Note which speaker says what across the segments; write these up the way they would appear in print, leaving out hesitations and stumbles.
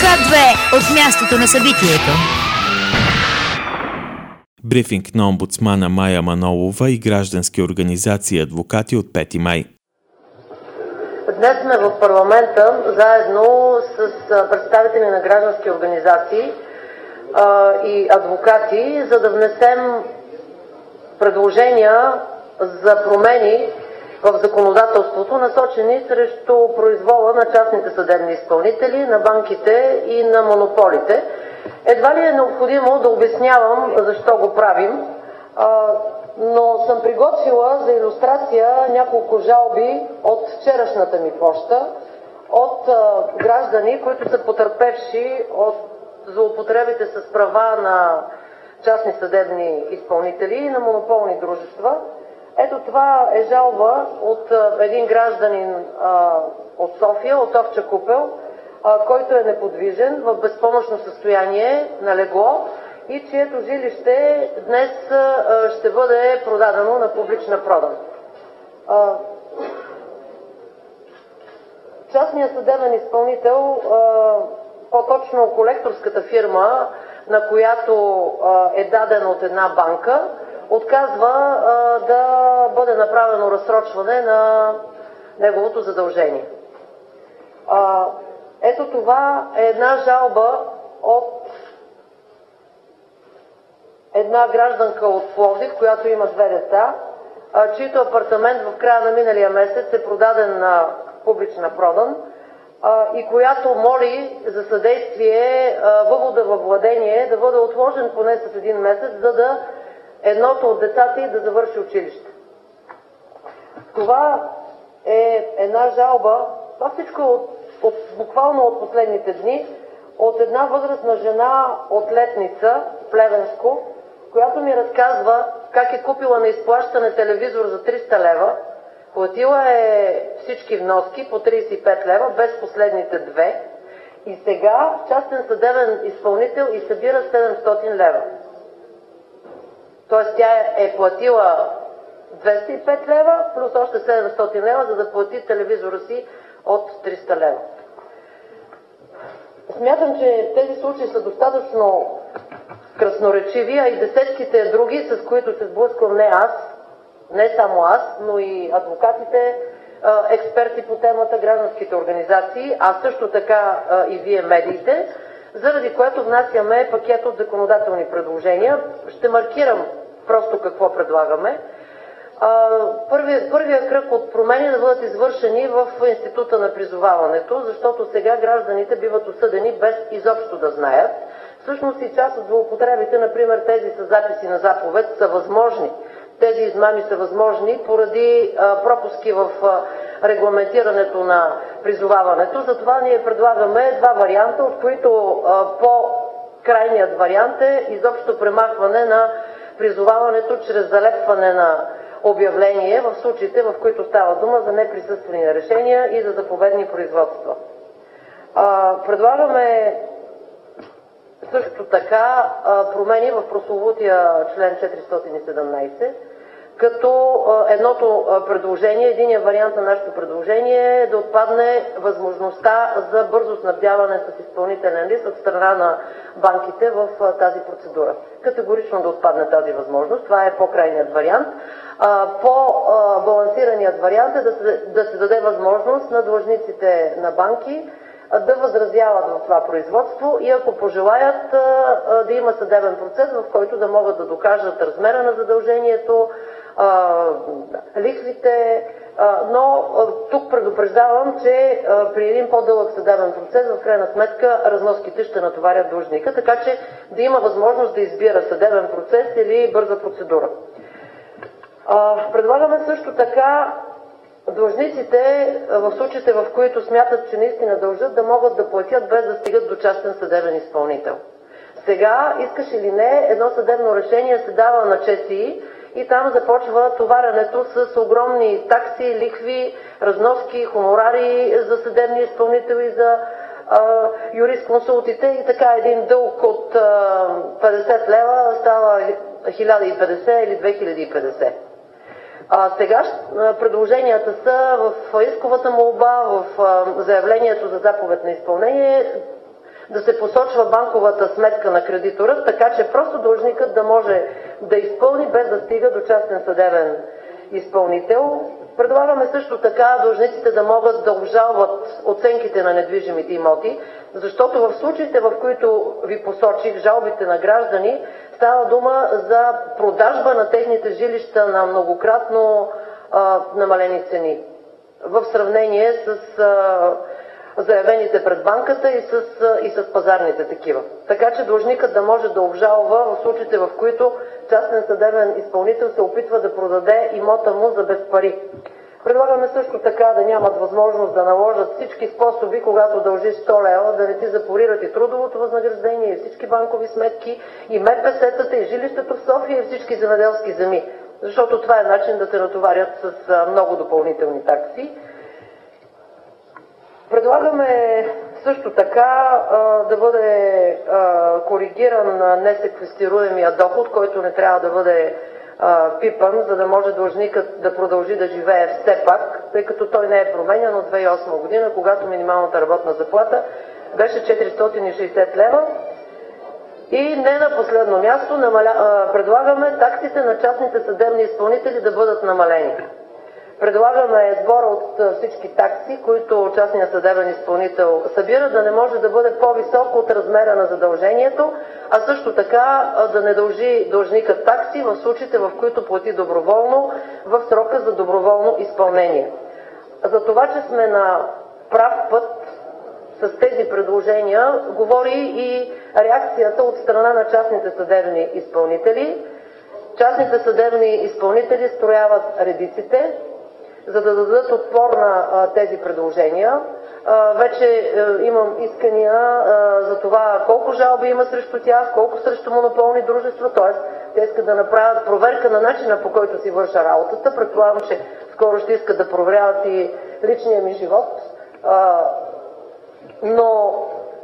Speaker 1: К2 от мястото на събитието.
Speaker 2: Брифинг на омбудсмана Мая Манолова и граждански организации и адвокати от 5 май.
Speaker 3: Днес сме в парламента заедно с представители на граждански организации и адвокати, за да внесем предложения за промени в законодателството, насочени срещу произвола на частните съдебни изпълнители, на банките и на монополите. Едва ли е необходимо да обяснявам защо го правим, но съм приготвила за илюстрация няколко жалби от вчерашната ми поща от граждани, които са потърпевши от злоупотребите с права на частни съдебни изпълнители и на монополни дружества. Ето това е жалба от един гражданин от София, от Овча купел, който е неподвижен, в безпомощно състояние на легло и чието жилище днес ще бъде продадено на публична продан. Частният съдебен изпълнител, по-точно колекторската фирма, на която е даден от една банка, отказва да бъде направено разсрочване на неговото задължение. Ето това е една жалба от една гражданка от Пловдив, която има 2 деца, чийто апартамент в края на миналия месец е продаден на публична продан и която моли за съдействие въвода във владение да бъде отложен поне с 1 месец, за да едното от децата ѝ да завърши училище. Това е една жалба, това всичко буквално от последните дни, от една възрастна жена от Летница, Плевенско, която ми разказва как е купила на изплащане телевизор за 300 лева, платила е всички вноски по 35 лева, без последните 2, и сега частен съдебен изпълнител и събира 700 лева. Тоест тя е платила 205 лева плюс още 700 лева, за да плати телевизора си от 300 лева. Смятам, че тези случаи са достатъчно красноречиви, а и десетките други, с които се сблъсквам не само аз, но и адвокатите, експерти по темата, гражданските организации, а също така и вие медиите, заради което внасяме пакет от законодателни предложения. Ще маркирам просто какво предлагаме. Първият кръг от промени да бъдат извършени в института на призоваването, защото сега гражданите биват осъдени без изобщо да знаят. Всъщност и част от злоупотребите, например тези с записи на заповед, са възможни. Тези измами са възможни поради пропуски в регламентирането на призоваването. Затова ние предлагаме 2 варианта, от които по-крайният вариант е изобщо премахване на призоваването чрез залепване на обявление в случаите, в които става дума за неприсъствени решения и за заповедни производства. Предлагаме също така промени в прословутия член 417, като единият вариант на нашето предложение е да отпадне възможността за бързо снабдяване с изпълнителен лист от страна на банките в тази процедура. Категорично да отпадне тази възможност. Това е по-крайният вариант. По-балансираният вариант е да се даде възможност на длъжниците на банки да възразяват в това производство и ако пожелаят да има съдебен процес, в който да могат да докажат размера на задължението, лихвите, но тук предупреждавам, че при един по-дълъг съдебен процес, в крайна сметка, разноските ще натоварят длъжника, така че да има възможност да избира съдебен процес или бърза процедура. Предлагаме също така длъжниците, в случаите, в които смятат, че наистина дължат, да могат да платят без да стигат до частен съдебен изпълнител. Сега, искаш или не, едно съдебно решение се дава на ЧСИ и там започва товаренето с огромни такси, лихви, разноски, хонорари за съдебни изпълнители, за юрисконсултите и така един дълг от 50 лева става 1050 или 2050. Сега предложенията са в исковата молба, в заявлението за заповед на изпълнение, да се посочва банковата сметка на кредитора, така че просто длъжникът да може да изпълни без да стига до частен съдебен изпълнител. Предлагаме също така длъжниците да могат да обжалват оценките на недвижимите имоти, защото в случаите, в които ви посочих, жалбите на граждани, става дума за продажба на техните жилища на многократно намалени цени в сравнение с заявените пред банката и с пазарните такива. Така че длъжникът да може да обжалва в случаите, в които частен съдебен изпълнител се опитва да продаде имота му за без пари. Предлагаме също така да нямат възможност да наложат всички способи, когато дължиш 100 лева, да не ти запорират и трудовото възнаграждение, и всички банкови сметки, и МПС-тата, и жилището в София, и всички земеделски земи. Защото това е начин да се натоварят с много допълнителни такси. Предлагаме също така да бъде коригиран несеквестируемия доход, който не трябва да бъде пипан, за да може длъжникът да продължи да живее все пак, тъй като той не е променян от 2008 година, когато минималната работна заплата беше 460 лева. И не на последно място предлагаме таксите на частните съдебни изпълнители да бъдат намалени. Предлагаме сбора от всички такси, които частният съдебен изпълнител събира, да не може да бъде по-висок от размера на задължението, а също така да не дължи длъжникът такси в случаите, в които плати доброволно в срока за доброволно изпълнение. За това, че сме на прав път с тези предложения, говори и реакцията от страна на частните съдебни изпълнители. Частните съдебни изпълнители строяват редиците, за да дадат отпор на тези предложения. Вече имам искания за това колко жалби има срещу тях, колко срещу монополни дружества, т.е. те искат да направят проверка на начина, по който си върша работата. Предполагам, че скоро ще искат да проверяват и личния ми живот. Но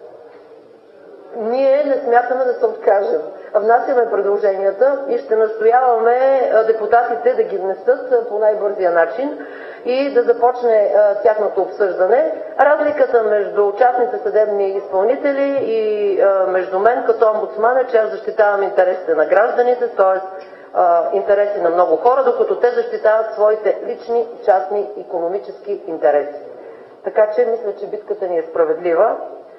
Speaker 3: ние не смятаме да се откажем. Внасяме предложенията и ще настояваме депутатите да ги внесат по най-бързия начин и да започне тяхното обсъждане. Разликата между частните съдебни изпълнители и между мен като омбудсман е, че аз защитавам интересите на гражданите, т.е. интереси на много хора, докато те защитават своите лични, частни, икономически интереси. Така че мисля, че битката ни е справедлива.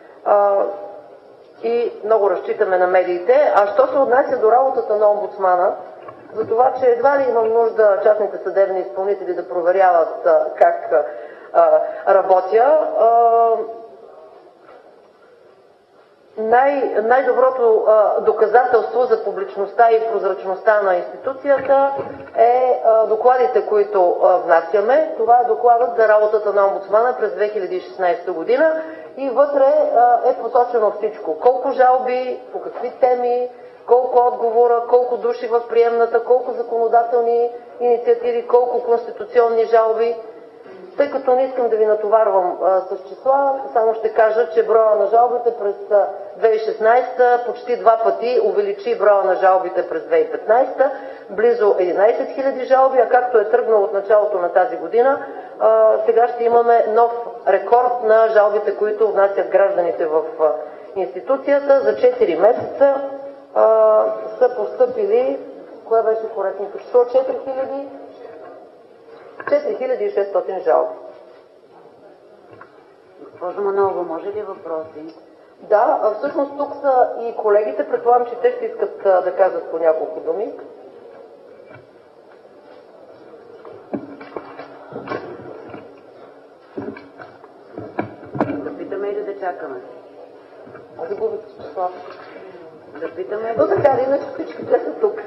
Speaker 3: И много разчитаме на медиите. А що се отнася до работата на омбудсмана, за това, че едва ли имам нужда частните съдебни изпълнители да проверяват как работя, най-доброто доказателство за публичността и прозрачността на институцията е докладите, които внасяме. Това е докладът за работата на омбудсмана през 2016 година и вътре е посочено всичко. Колко жалби, по какви теми, колко отговора, колко души в приемната, колко законодателни инициативи, колко конституционни жалби. Тъй като не искам да ви натоварвам с числа, само ще кажа, че броя на жалбите през 2016 почти 2 пъти увеличи броя на жалбите през 2015, близо 11 000 жалби, а както е тръгнало от началото на тази година, сега ще имаме нов рекорд на жалбите, които внасят гражданите в институцията. За 4 месеца са постъпили, кое беше коректното число, 4600 жалби.
Speaker 4: Госпожо Манолова, може ли въпроси?
Speaker 3: Да, всъщност тук са и колегите, предполагам, че те ще искат да кажат по няколко думи.
Speaker 4: Да питаме или да чакаме?
Speaker 3: Загубих числа.
Speaker 4: Да питаме.
Speaker 3: Но така, иначе всички те са тук.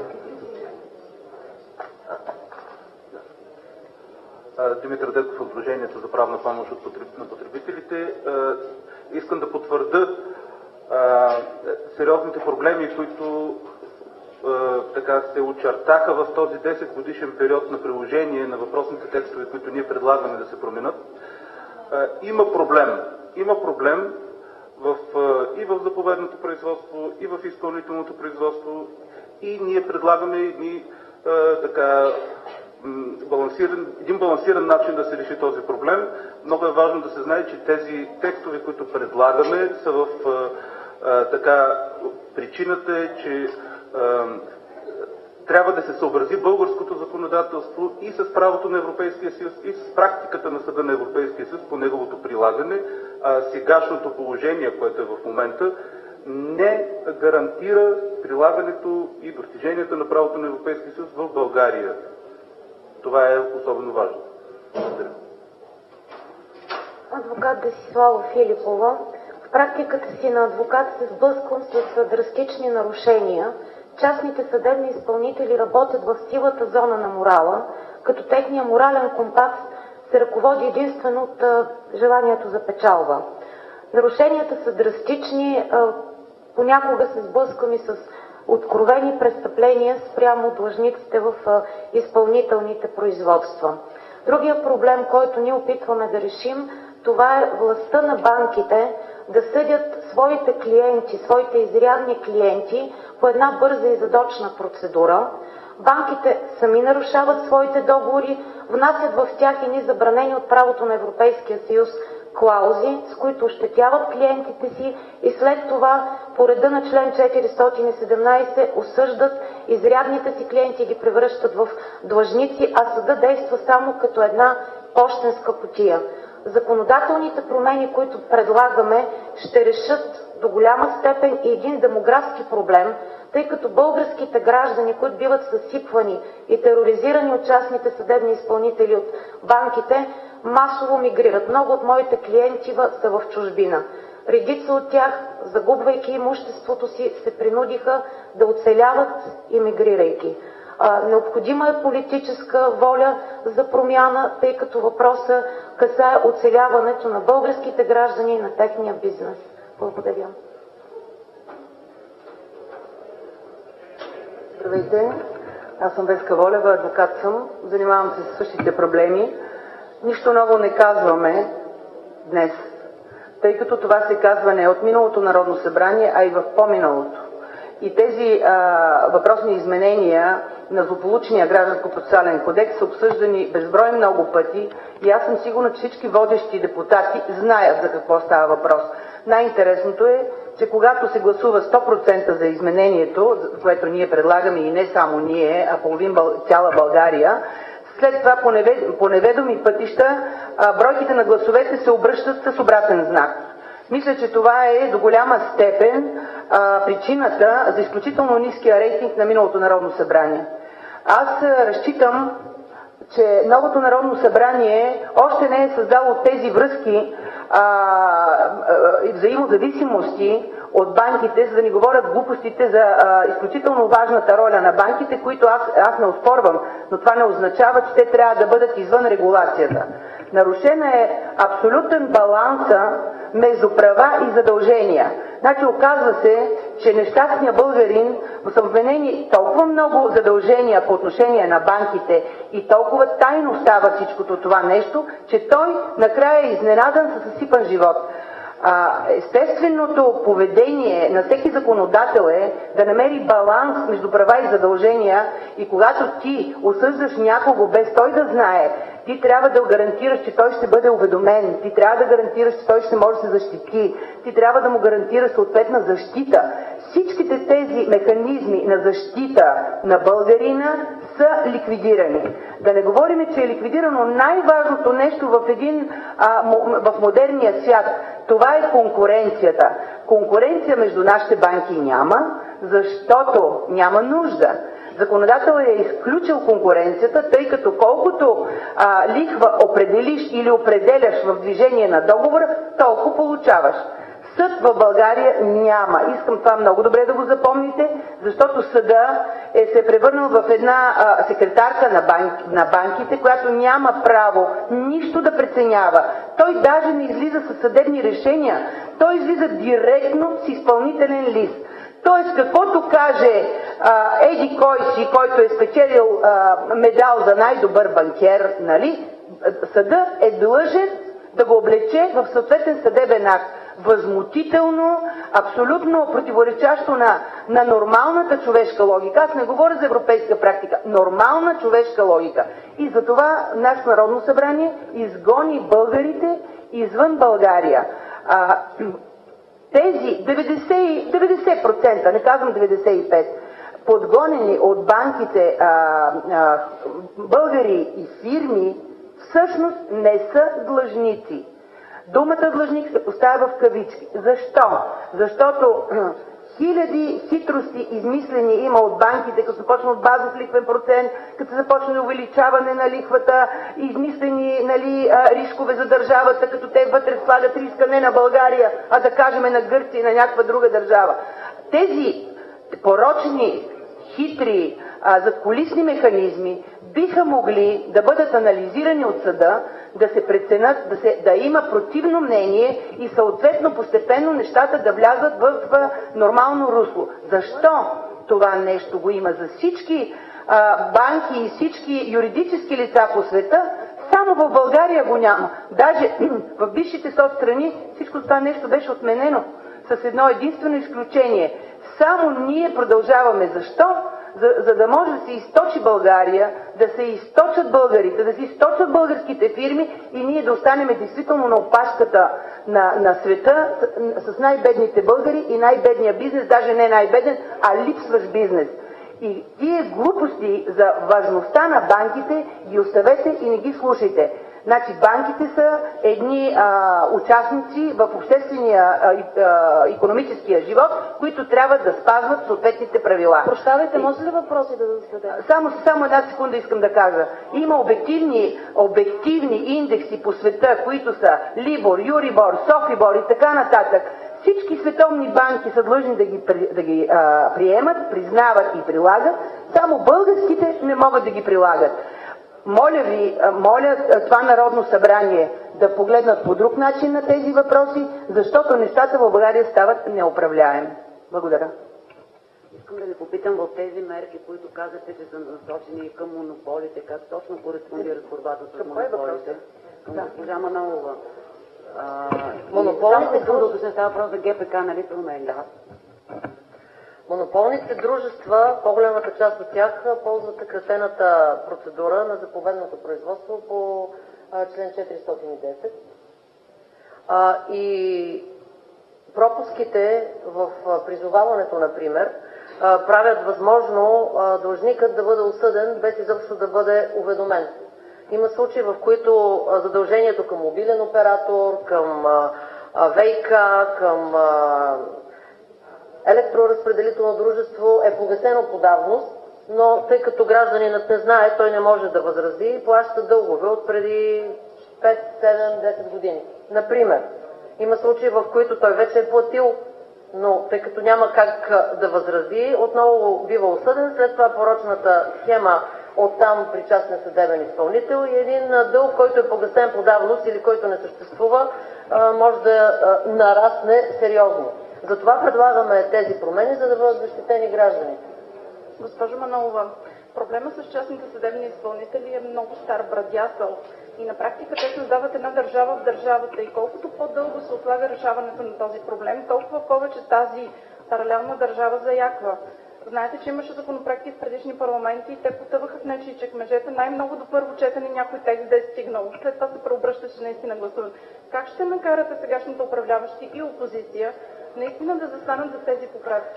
Speaker 5: Димитър Дедков от Сдружението за правна помощ на потребителите. Искам да потвърда сериозните проблеми, които така се очертаха в този 10 годишен период на приложение на въпросните текстове, които ние предлагаме да се променят. Има проблем. Има проблем и в заповедното производство, и в изпълнителното производство, и ние предлагаме едни един балансиран начин да се реши този проблем. Много е важно да се знае, че тези текстове, които предлагаме, са в причината е, че трябва да се съобрази българското законодателство и с правото на Европейския съюз, и с практиката на Съда на Европейския съюз по неговото прилагане. Сегашното положение, което е в момента, не гарантира прилагането и достиженията на правото на Европейския съюз в България. Това е особено важно. Благодаря.
Speaker 6: Адвокат Десислава Филипова. В практиката си на адвокат се сблъсквам с драстични нарушения. Частните съдебни изпълнители работят в сивата зона на морала, като техният морален компас се ръководи единствено от желанието за печалба. Нарушенията са драстични, понякога се сблъсквам и с откровени престъпления спрямо длъжниците в изпълнителните производства. Другия проблем, който ние опитваме да решим, това е властта на банките да съдят своите клиенти, своите изрядни клиенти по една бърза и задочна процедура. Банките сами нарушават своите договори, внасят в тях едни забранени от правото на Европейския съюз клаузи, с които ощетяват клиентите си и след това по реда на член 417 осъждат изрядните си клиенти и ги превръщат в длъжници, а съда действа само като една пощенска кутия. Законодателните промени, които предлагаме, ще решат до голяма степен и един демографски проблем, тъй като българските граждани, които биват съсипвани и тероризирани от частните съдебни изпълнители от банките, масово мигрират. Много от моите клиенти са в чужбина. Редица от тях, загубвайки имуществото си, се принудиха да оцеляват имигрирайки. Необходима е политическа воля за промяна, тъй като въпросът касае оцеляването на българските граждани и на техния бизнес. Благодаря.
Speaker 3: Здравейте, аз съм Веска Волева, адвокат съм, занимавам се с същите проблеми. Нищо ново не казваме днес, тъй като това се казва не от миналото Народно събрание, а и в по-миналото. И тези въпросни изменения на злополучния гражданско-процесуален кодекс са обсъждани безброй много пъти и аз съм сигурна, че всички водещи депутати знаят за какво става въпрос. Най-интересното е, че когато се гласува 100% за изменението, което ние предлагаме и не само ние, а цяла България, след това по неведоми пътища бройките на гласовете се обръщат с обратен знак. Мисля, че това е до голяма степен причината за изключително ниския рейтинг на миналото Народно събрание. Аз разчитам, че новото Народно събрание още не е създало тези връзки и взаимозависимости от банките, за да ни говорят глупостите за изключително важната роля на банките, които аз не оспорвам, но това не означава, че те трябва да бъдат извън регулацията. Нарушена е абсолютен баланса между права и задължения. Значи оказва се, че нещастният българин са вменени толкова много задължения по отношение на банките и толкова тайно става всичкото това нещо, че той накрая е изненадан със съсипан живот. Естественото поведение на всеки законодател е да намери баланс между права и задължения и когато ти осъждаш някого без той да знае, ти трябва да гарантираш, че той ще бъде уведомен, ти трябва да гарантираш, че той ще може да се защити, ти трябва да му гарантираш съответна защита. Всичките тези механизми на защита на българина са ликвидирани. Да не говорим, че е ликвидирано най-важното нещо в модерния свят. Това е конкуренцията. Конкуренция между нашите банки няма, защото няма нужда. Законодателът е изключил конкуренцията, тъй като колкото лихва определиш или определяш в движение на договора, толкова получаваш. Съд в България няма. Искам това много добре да го запомните, защото съда се е превърнал в една секретарка на банките, която няма право нищо да преценява. Той даже не излиза със съдебни решения. Той излиза директно с изпълнителен лист. Тоест, каквото каже еди кой си, който е спечелил медал за най-добър банкер, нали, съда е длъжен да го облече в съответен съдебен акт.
Speaker 7: възмутително, абсолютно противоречащо на нормалната човешка логика. Аз не говоря за европейска практика, нормална човешка логика. И затова нашето Народно събрание изгони българите извън България. Тези 90%, не казвам 95%, подгонени от банките българи и фирми, всъщност не са длъжници. Думата длъжник се поставя в кавички. Защо? Защото хиляди хитрости измислени има от банките, като започна от базов лихвен процент, като започне увеличаване на лихвата, измислени рискове за държавата, като те вътре слагат риска не на България, а да кажем на Гърция и на някаква друга държава. Тези порочни, хитри, задкулисни механизми биха могли да бъдат анализирани от съда, да се преценят, да има противно мнение и съответно постепенно нещата да влязат в нормално русло. Защо това нещо го има за всички банки и всички юридически лица по света, само в България го няма. Даже в бившите соцстрани всичко това нещо беше отменено с едно единствено изключение. Само ние продължаваме. Защо? За да може да се източи България, да се източат българите, да се източат българските фирми и ние да останем действително на опашката на света с най-бедните българи и най-бедния бизнес, даже не най-беден, а липсващ бизнес. И тие глупости за важността на банките ги оставете и не ги слушайте. Значи банките са едни участници в обществения икономическия живот, които трябва да спазват съответните правила.
Speaker 6: Прощавайте, може ли въпроси да зададете?
Speaker 7: Само една секунда искам да кажа. Има обективни индекси по света, които са Либор, Юрибор, Софибор и така нататък. Всички световни банки са длъжни да ги приемат, признават и прилагат, само българските не могат да ги прилагат. Моля това Народно събрание да погледнат по друг начин на тези въпроси, защото нещата в България стават неуправляеми. Благодаря.
Speaker 4: Искам да ви попитам в тези мерки, които казахте, че са насочени към монополите, как точно кореспондира с борбата с монополите? Към госпожа Манолова.
Speaker 3: Монополните
Speaker 4: дружества, става въпрос за ГПК, нали промени? Да.
Speaker 3: Монополните дружества, по-голямата част от тях ползват съкратената процедура на заповедното производство по член 410. И пропуските в призоваването, например, правят възможно длъжникът да бъде осъден без изобщо да бъде уведомен. Има случаи, в които задължението към мобилен оператор, към ВИК, към електроразпределително дружество е погасено по давност, но тъй като гражданинът не знае, той не може да възрази и плаща дългове от преди 5, 7, 10 години. Например, има случаи, в които той вече е платил, но тъй като няма как да възрази, отново бива осъден, след това порочната схема оттам при частен съдебен изпълнител и един дълг, който е погасен по давност или който не съществува, може да нарасне сериозно. Затова предлагаме тези промени, за да бъдат защитени гражданите.
Speaker 8: Госпожо Манолова, проблема с частните съдебни изпълнители е много стар, брадясъл и на практика те създават една държава в държавата и колкото по-дълго се отлага решаването на този проблем, толкова повече тази паралелна държава заяква. Знаете, че имаше законопроекти в предишни парламенти и те потъваха в нечии чекмежета. Най-много до първо четене някой текст да е стигнал. След това се преобръщаше наистина гласуване. Как ще накарате сегашните управляващи и опозиция наистина да застанат за тези поправки?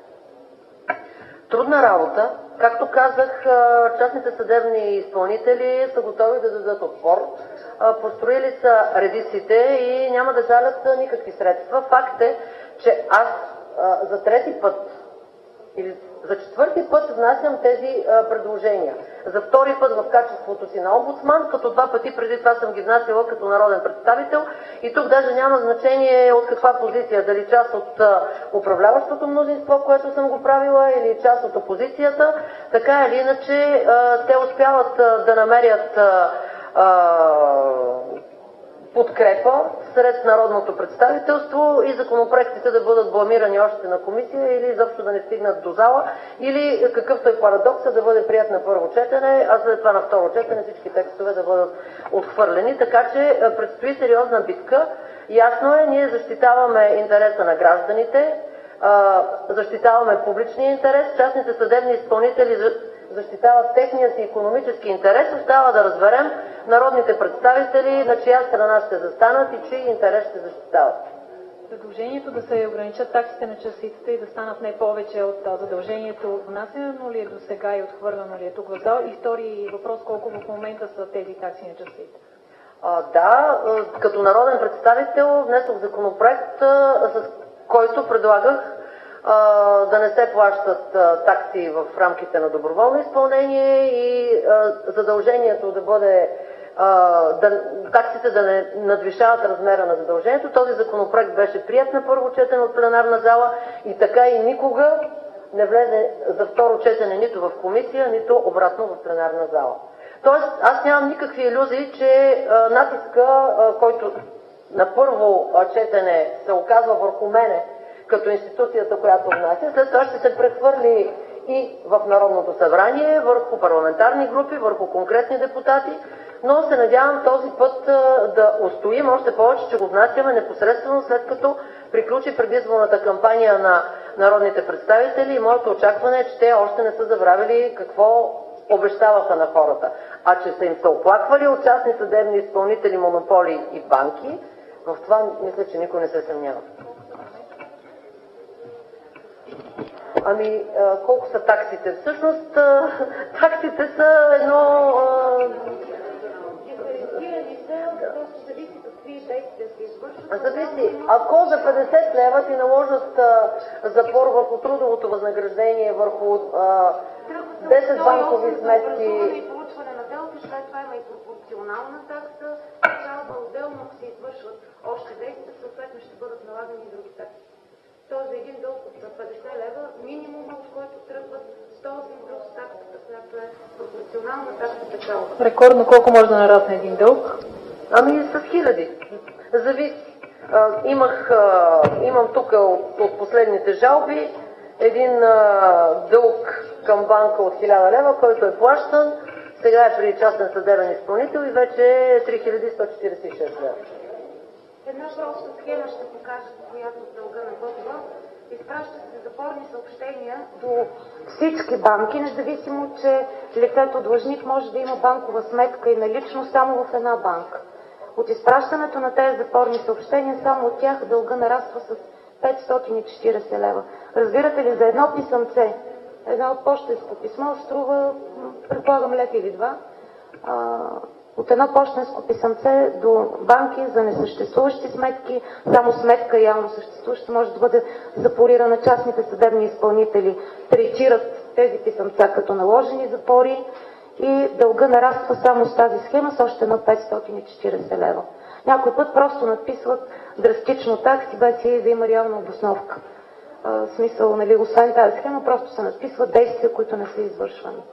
Speaker 3: Трудна работа. Както казах, частните съдебни изпълнители са готови да дадат отпор. Построили са редиците и няма да жалят никакви средства. Факт е, че аз за трети път или за четвърти път внасям тези предложения. За втори път в качеството си на омбудсман, като два пъти преди това съм ги внасяла като народен представител и тук даже няма значение от каква позиция, дали част от управляващото мнозинство, което съм го правила, или част от опозицията. Така или иначе те успяват да намерят подкрепа сред народното представителство и законопроектите да бъдат бламирани още на комисия или изобщо да не стигнат до зала, или какъвто е парадокса да бъде прият на първо четене, а след това на второ четене всички текстове да бъдат отхвърлени. Така че предстои сериозна битка Ясно е, ние защитаваме интереса на гражданите, защитаваме публичния интерес, частните съдебни изпълнители защитават техния си икономически интерес. Остава да разберем народните представители на чия страна ще застанат и чий интерес ще защитават.
Speaker 9: Предложението да се ограничат таксите на частиците и да станат не повече от задължението, внасяно ли е до сега и отхвърляно ли е тук в зал? И втори въпрос, колко в момента са тези такси на частиците?
Speaker 3: Да, като народен представител внесох законопроект, с който предлагах да не се плащат такси в рамките на доброволно изпълнение и задължението да бъде таксите да не надвишават размера на задължението. Този законопроект беше приет на първо четене от пленарна зала и така и никога не влезе за второ четене нито в комисия, нито обратно в пленарна зала. Тоест, аз нямам никакви илюзии, че натиска, който на първо четене се оказва върху мене, като институцията, която внася, след това ще се прехвърли и в Народното събрание, върху парламентарни групи, върху конкретни депутати, но се надявам този път да устоим, още повече, че го внасяме непосредствено след като приключи предизборната кампания на народните представители и моето очакване е, че те още не са забравили какво обещаваха на хората. А че са им се оплаквали от частни съдебни изпълнители, монополи и банки, в това мисля, че никой не се съмнява. Ами, колко са таксите? Всъщност, таксите са едно... Зависи. Ако за 50 лева ти наложат запор върху трудовото възнаграждение, върху 10 банкови сметки...
Speaker 6: Получване на делото, след това има и пропорционална такса, печалба отделно, ако се извършват още действия, съответно ще бъдат налагани и други такси. Тоест за един дълг от 50 лева, минимума, от който тръгват 108 плюс таксата, която е пропорционална такса печалба.
Speaker 9: Рекордно колко може да нарасне един дълг?
Speaker 3: Ами с хиляди. Зависи. Имам тук от последните жалби един дълг към банка от 1000 лева, който е плащан, сега е при частен съдебен изпълнител и вече е 3146 лева.
Speaker 6: Една проста схема ще покажа, която дълга набъдва. Изпраща се запорни съобщения до всички банки, независимо, че лицето длъжник може да има банкова сметка и налично само в една банка. От изпращането на тези запорни съобщения, само от тях дълга нараства с 540 лева. Разбирате ли, за едно писъмце, едно пощенско писмо струва, предполагам, лев или два, от едно пощенско писъмце до банки за несъществуващи сметки, само сметка явно съществуваща може да бъде запорирана. Частните съдебни изпълнители третират тези писъмца като наложени запори и дълга нараства само с тази схема с още на 540 лева. Някой път просто надписват драстично такси, без и да има реална обосновка. В смисъл, нали, освен тази схема, просто се надписват действия, които не са извършвани.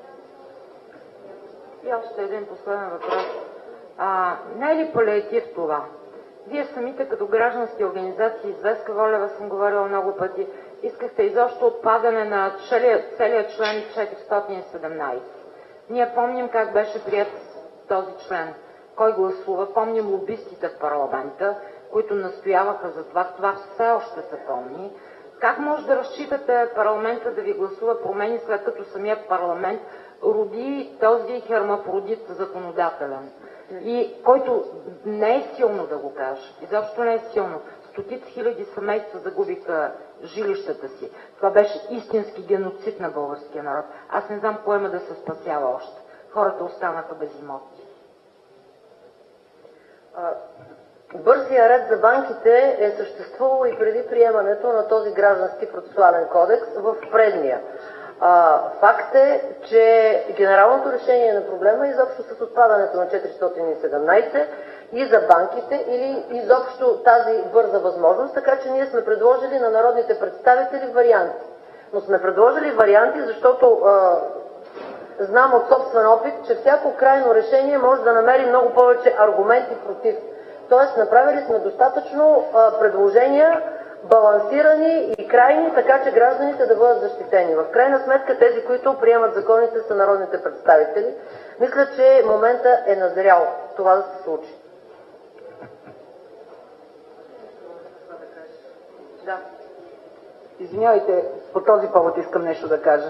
Speaker 7: И още един последен въпрос. Не е ли палиатив това? Вие самите като граждански организации, с Веска Волева съм говорила много пъти, искахте изобщо отпадане на целият член 417. Ние помним как беше прият този член. Кой гласува? Помним лобистите в парламента, които настояваха за това. Това все още се помни. Как може да разчитате парламента да ви гласува промени, след като самият парламент роди този хермафродит законодателен? И който не е силно да го кажа, изобщо не е силно. Стотици хиляди семейства загубиха жилищата си. Това беше истински геноцид на българския народ. Аз не знам кой има да се спасява още. Хората останаха без имоти.
Speaker 3: Бързия ред за банките е съществувал и преди приемането на този граждански процесуален кодекс в предния. Факт е, че генералното решение на проблема е изобщо с отпадането на 417 и за банките или изобщо тази бърза възможност, така че ние сме предложили на народните представители варианти. Но сме предложили варианти, защото знам от собствен опит, че всяко крайно решение може да намери много повече аргументи против. Тоест, направили сме достатъчно предложения, балансирани и крайни, така че гражданите да бъдат защитени. В крайна сметка тези, които приемат законите, са народните представители. Мисля, че момента е назрял това да се случи.
Speaker 7: Да. Извинявайте, по този повод искам нещо да кажа.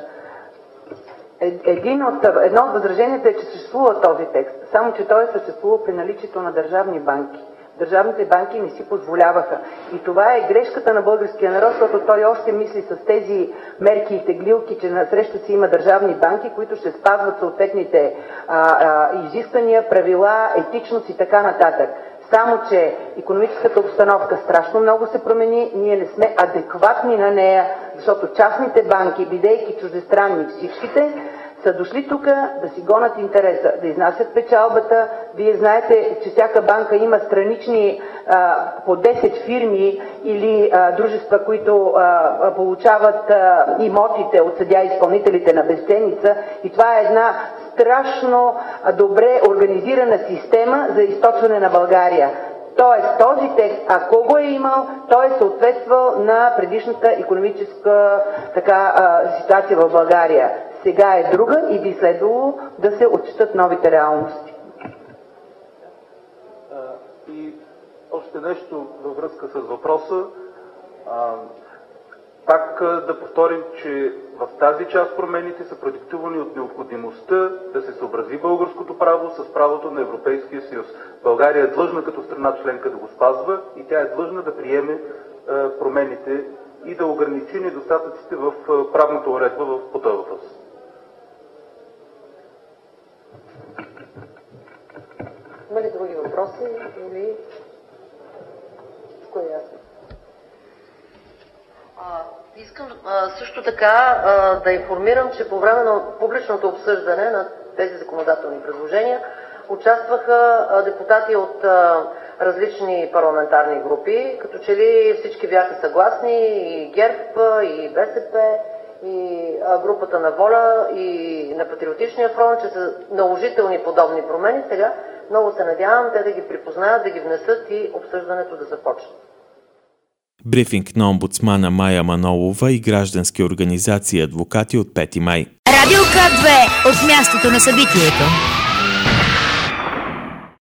Speaker 7: Едно от възраженията е, че съществува този текст, само че той е съществувал при наличието на държавни банки. Държавните банки не си позволяваха. И това е грешката на българския народ, защото той още мисли с тези мерки и теглилки, че насреща си има държавни банки, които ще спазват съответните изисквания, правила, етичност и така нататък. Само че икономическата обстановка страшно много се промени, ние не сме адекватни на нея, защото частните банки, бидейки чуждестранни всичките, са дошли тук да си гонят интереса, да изнасят печалбата. Вие знаете, че всяка банка има странични по 10 фирми или дружества, които получават имотите от съдия-изпълнителите на безценица, и това е една страшно добре организирана система за източване на България. Тоест, този текст, ако го е имал, той е съответствал на предишната икономическа ситуация в България. Сега е друга и би следвало да се отчитат новите реалности.
Speaker 5: И още нещо във връзка с въпроса. Пак да повторим, че в тази част промените са продиктувани от необходимостта да се съобрази българското право с правото на Европейския съюз. България е длъжна като страна членка да го спазва и тя е длъжна да приеме промените и да ограничи недостатъците в правната уредба по този въпрос.
Speaker 3: Има ли други въпроси или кое е ясно? Искам също така да информирам, че по време на публичното обсъждане на тези законодателни предложения участваха депутати от различни парламентарни групи, като че ли всички бяха съгласни, и ГЕРБ, и БСП, и групата на ВОЛЯ, и на Патриотичния фронт, че са наложителни подобни промени. Сега много се надявам те да ги припознаят, да ги внесат и обсъждането да започне.
Speaker 2: Брифинг на омбудсмана Мая Манолова и граждански организации и адвокати от 5 май.
Speaker 1: Радио К2 от мястото на събитието.